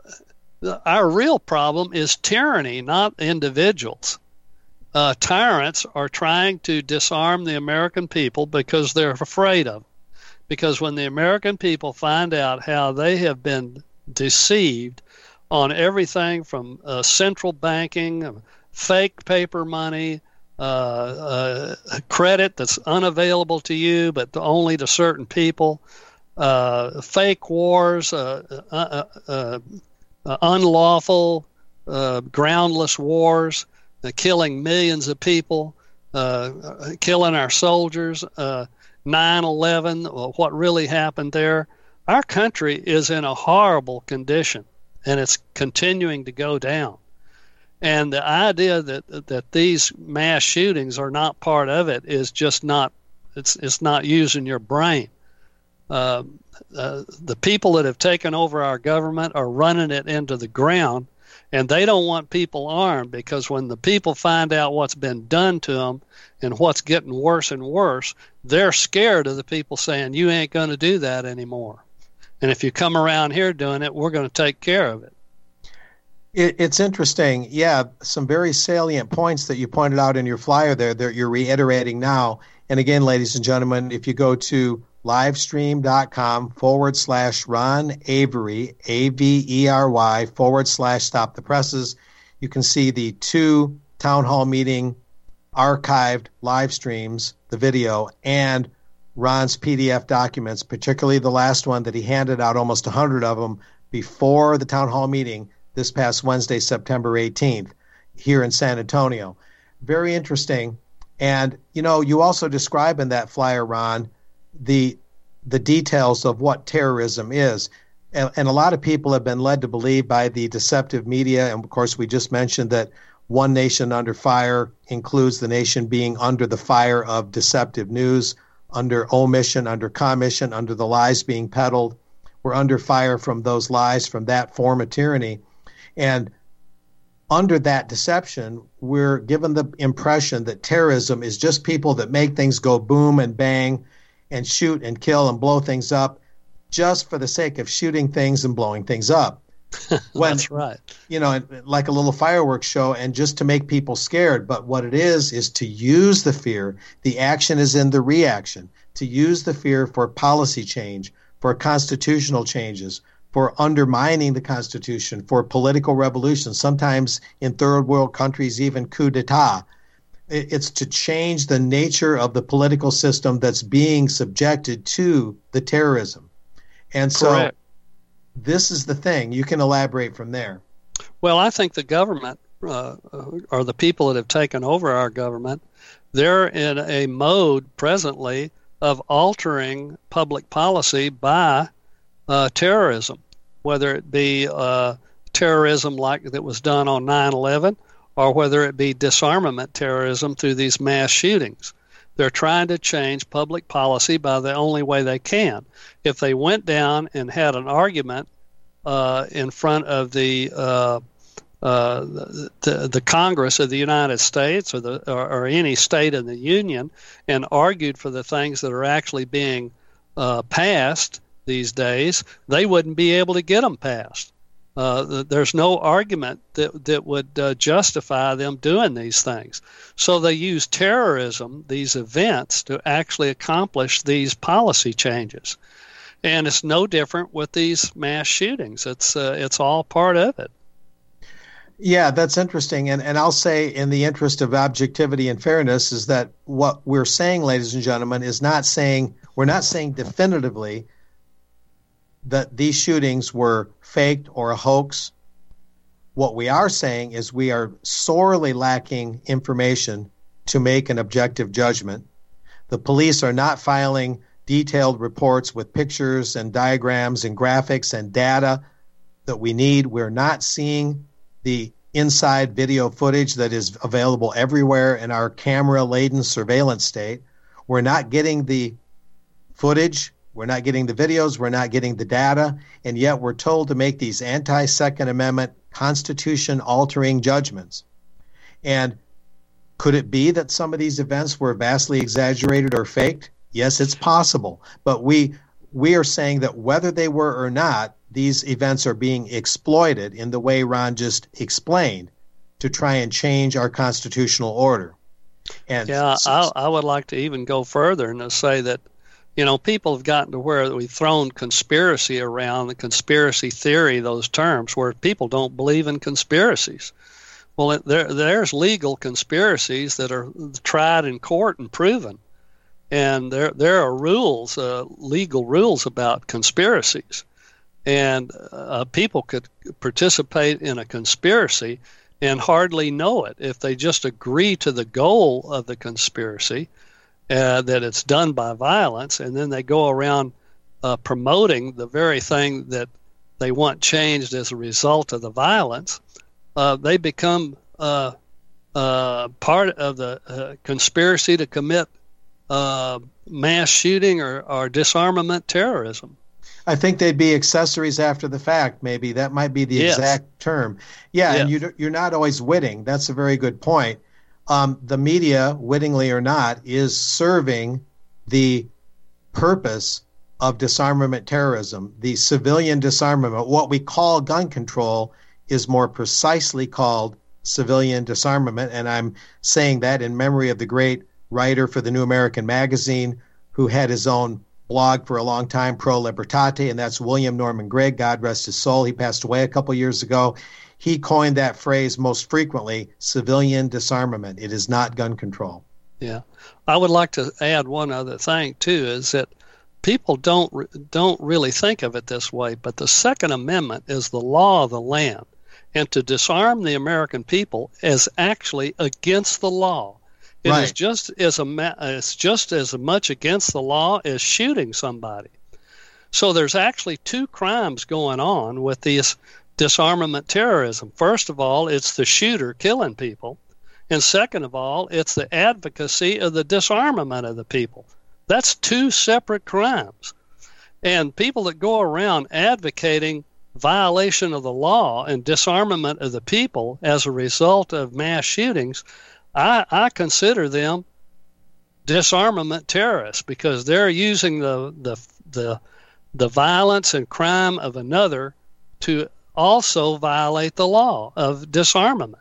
Our real problem is tyranny, not individuals. Uh, tyrants are trying to disarm the American people because they're afraid of them. Because when the American people find out how they have been deceived on everything from uh, central banking, fake paper money, uh, uh, credit that's unavailable to you but only to certain people, uh, fake wars, uh, uh, uh, Uh, unlawful, uh, groundless wars, uh, killing millions of people, uh, killing our soldiers, uh, nine eleven, what really happened there. Our country is in a horrible condition, and it's continuing to go down. And the idea that that these mass shootings are not part of it is just not, it's it's not using your brain. Uh, uh, the people that have taken over our government are running it into the ground, and they don't want people armed, because when the people find out what's been done to them and what's getting worse and worse, they're scared of the people saying, you ain't going to do that anymore. And if you come around here doing it, we're going to take care of it. It, it's interesting. Yeah, some very salient points that you pointed out in your flyer there that you're reiterating now. And again, ladies and gentlemen, if you go to livestream.com forward slash Ron Avery, A V E R Y, forward slash Stop the Presses, you can see the two town hall meeting archived live streams, the video, and Ron's P D F documents, particularly the last one that he handed out, almost one hundred of them, before the town hall meeting this past Wednesday, September eighteenth, here in San Antonio. Very interesting. And, you know, you also describe in that flyer, Ron, the the details of what terrorism is. And, and a lot of people have been led to believe by the deceptive media, and of course we just mentioned that one nation under fire includes the nation being under the fire of deceptive news, under omission, under commission, under the lies being peddled. We're under fire from those lies, from that form of tyranny. And under that deception, we're given the impression that terrorism is just people that make things go boom and bang and shoot and kill and blow things up just for the sake of shooting things and blowing things up. When, That's right. You know, like a little fireworks show, and just to make people scared. But what it is, is to use the fear. The action is in the reaction. To use the fear for policy change, for constitutional changes, for undermining the Constitution, for political revolution, sometimes in third world countries, even coup d'etat. It's to change the nature of the political system that's being subjected to the terrorism. And so Correct. This is the thing. You can elaborate from there. Well, I think the government, uh, or the people that have taken over our government, they're in a mode presently of altering public policy by uh, terrorism, whether it be uh, terrorism like that was done on nine eleven, or whether it be disarmament terrorism through these mass shootings. They're trying to change public policy by the only way they can. If they went down and had an argument uh, in front of the, uh, uh, the the Congress of the United States or, the, or, or any state in the Union and argued for the things that are actually being uh, passed these days, they wouldn't be able to get them passed. Uh, there's no argument that that would uh, justify them doing these things. So they use terrorism, these events, to actually accomplish these policy changes. And it's no different with these mass shootings. It's uh, it's all part of it. Yeah, that's interesting. And and I'll say, in the interest of objectivity and fairness, is that what we're saying, ladies and gentlemen, is not saying, we're not saying definitively that these shootings were faked or a hoax. What we are saying is we are sorely lacking information to make an objective judgment. The police are not filing detailed reports with pictures and diagrams and graphics and data that we need. We're not seeing the inside video footage that is available everywhere in our camera-laden surveillance state. We're not getting the footage. We're not getting the videos, we're not getting the data, and yet we're told to make these anti-Second Amendment, Constitution-altering judgments. And could it be that some of these events were vastly exaggerated or faked? Yes, it's possible. But we we are saying that whether they were or not, these events are being exploited in the way Ron just explained to try and change our constitutional order. And yeah, I, I would like to even go further and to say that, you know, people have gotten to where we've thrown conspiracy around, the conspiracy theory, those terms, where people don't believe in conspiracies. Well, there, there's legal conspiracies that are tried in court and proven. And there there are rules, uh, legal rules about conspiracies. And uh, people could participate in a conspiracy and hardly know it if they just agree to the goal of the conspiracy. Uh, that it's done by violence, and then they go around uh, promoting the very thing that they want changed as a result of the violence. Uh, they become uh, uh, part of the uh, conspiracy to commit uh, mass shooting or, or disarmament terrorism. I think they'd be accessories after the fact, maybe. That might be the yes. exact term. Yeah, yes. and you, you're not always witting. That's a very good point. Um, the media, wittingly or not, is serving the purpose of disarmament terrorism, the civilian disarmament. What we call gun control is more precisely called civilian disarmament, and I'm saying that in memory of the great writer for the New American Magazine who had his own blog for a long time, Pro Libertate, and that's William Norman Gregg, God rest his soul. He passed away a couple years ago. He coined that phrase most frequently, civilian disarmament. It is not gun control. Yeah. I would like to add one other thing, too, is that people don't don't really think of it this way, but the Second Amendment is the law of the land. And to disarm the American people is actually against the law. It right. is just as a, it's just as much against the law as shooting somebody. So there's actually two crimes going on with this disarmament terrorism. First of all, it's the shooter killing people. And second of all, it's the advocacy of the disarmament of the people. That's two separate crimes. And people that go around advocating violation of the law and disarmament of the people as a result of mass shootings, I, I consider them disarmament terrorists because they're using the, the, the, the violence and crime of another to also violate the law of disarmament.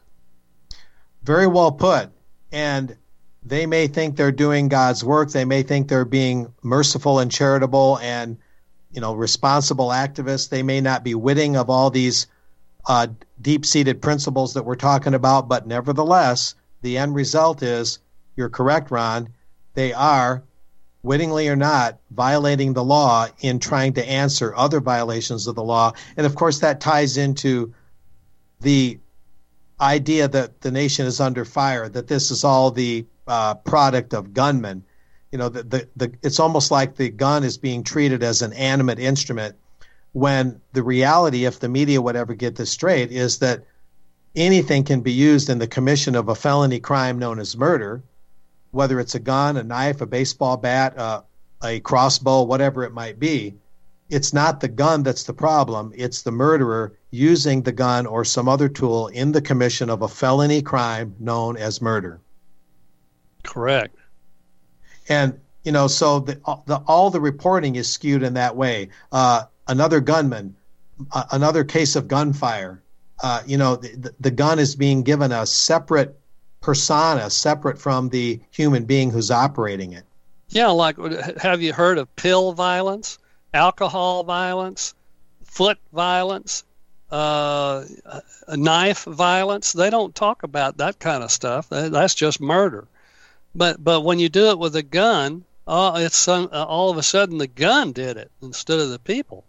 Very well put. And they may think they're doing God's work. They may think they're being merciful and charitable and you know, responsible activists. They may not be witting of all these uh, deep-seated principles that we're talking about, but nevertheless, the end result is, you're correct, Ron, they are, wittingly or not, violating the law in trying to answer other violations of the law. And of course, that ties into the idea that the nation is under fire, that this is all the uh, product of gunmen. You know, the, the, the, it's almost like the gun is being treated as an animate instrument, when the reality, if the media would ever get this straight, is that anything can be used in the commission of a felony crime known as murder, whether it's a gun, a knife, a baseball bat, uh, a crossbow, whatever it might be. It's not the gun that's the problem. It's the murderer using the gun or some other tool in the commission of a felony crime known as murder. Correct. And, you know, so the, the, all the reporting is skewed in that way. Uh, another gunman, uh, another case of gunfire. Uh, you know, the, the gun is being given a separate persona, separate from the human being who's operating it. Yeah, like, have you heard of pill violence, alcohol violence, foot violence, uh, knife violence? They don't talk about that kind of stuff. That's just murder. But but when you do it with a gun, uh, it's some, uh, all of a sudden the gun did it instead of the people.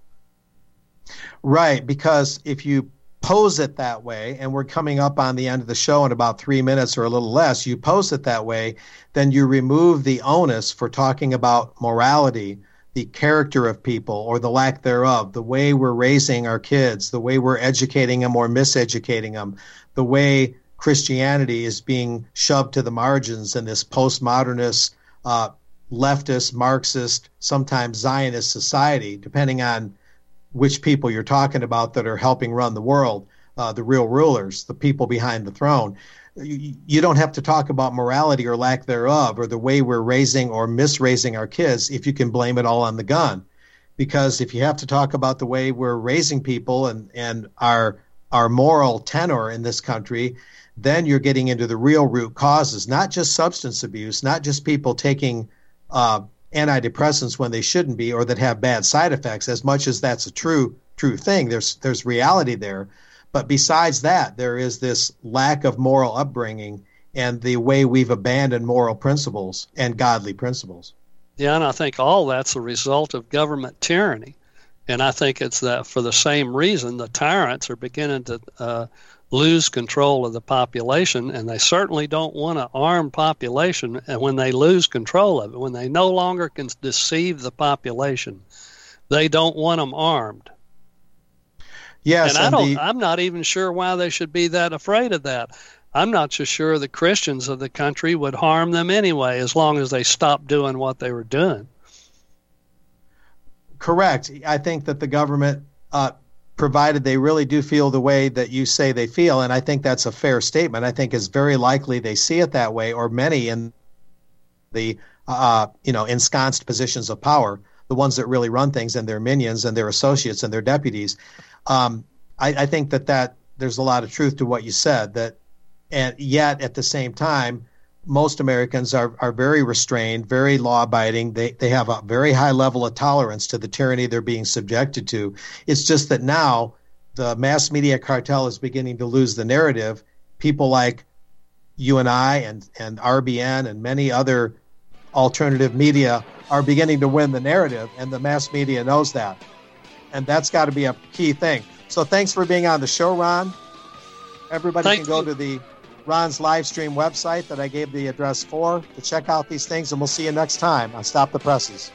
Right, because if you pose it that way, and we're coming up on the end of the show in about three minutes or a little less, you pose it that way, then you remove the onus for talking about morality, the character of people or the lack thereof, the way we're raising our kids, the way we're educating them or miseducating them, the way Christianity is being shoved to the margins in this postmodernist, uh, leftist, Marxist, sometimes Zionist society, depending on which people you're talking about that are helping run the world, uh, the real rulers, the people behind the throne. You, you don't have to talk about morality or lack thereof or the way we're raising or misraising our kids if you can blame it all on the gun. Because if you have to talk about the way we're raising people and, and our our moral tenor in this country, then you're getting into the real root causes, not just substance abuse, not just people taking uh, antidepressants when they shouldn't be or that have bad side effects, as much as that's a true true thing. There's there's reality there. But besides that, there is this lack of moral upbringing and the way we've abandoned moral principles and godly principles. Yeah, and I think all that's a result of government tyranny. And I think it's that for the same reason the tyrants are beginning to uh, lose control of the population, and they certainly don't want an armed population. And when they lose control of it, when they no longer can deceive the population, they don't want them armed. Yes, and I and don't. the, I'm not even sure why they should be that afraid of that. I'm not so sure the Christians of the country would harm them anyway, as long as they stopped doing what they were doing. Correct. I think that the government, uh, provided they really do feel the way that you say they feel, and I think that's a fair statement. I think it's very likely they see it that way, or many in the uh, you know ensconced positions of power, the ones that really run things, and their minions and their associates and their deputies. Um, I, I think that, that there's a lot of truth to what you said, that, and yet at the same time, most Americans are, are very restrained, very law-abiding. They they have a very high level of tolerance to the tyranny they're being subjected to. It's just that now the mass media cartel is beginning to lose the narrative. People like you and I and, and R B N and many other alternative media are beginning to win the narrative, and the mass media knows that. And that's got to be a key thing. So thanks for being on the show, Ron. Everybody Thank can go you. to the Ron's live stream website that I gave the address for to check out these things, and we'll see you next time on Stop the Presses.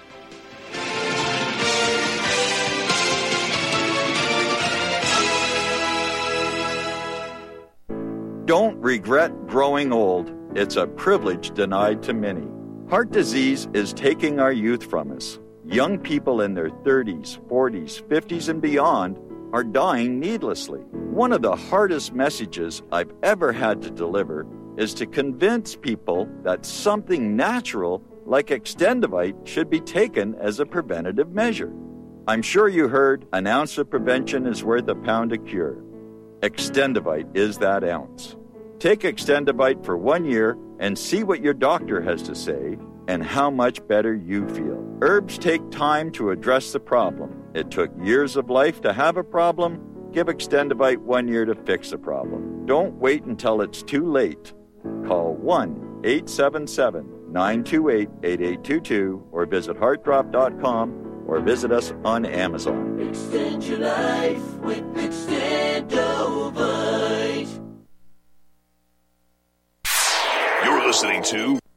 Don't regret growing old. It's a privilege denied to many. Heart disease is taking our youth from us. Young people in their thirties, forties, fifties, and beyond are dying needlessly. One of the hardest messages I've ever had to deliver is to convince people that something natural like Extendivite should be taken as a preventative measure. I'm sure you heard an ounce of prevention is worth a pound of cure. Extendivite is that ounce. Take Extendivite for one year and see what your doctor has to say. and how much better you feel. Herbs take time to address the problem. It took years of life to have a problem. Give Extendivite one year to fix a problem. Don't wait until it's too late. Call one eight seven seven, nine two eight, eight eight two two or visit heart drop dot com or visit us on Amazon. Extend your life with Extendovite. You're listening to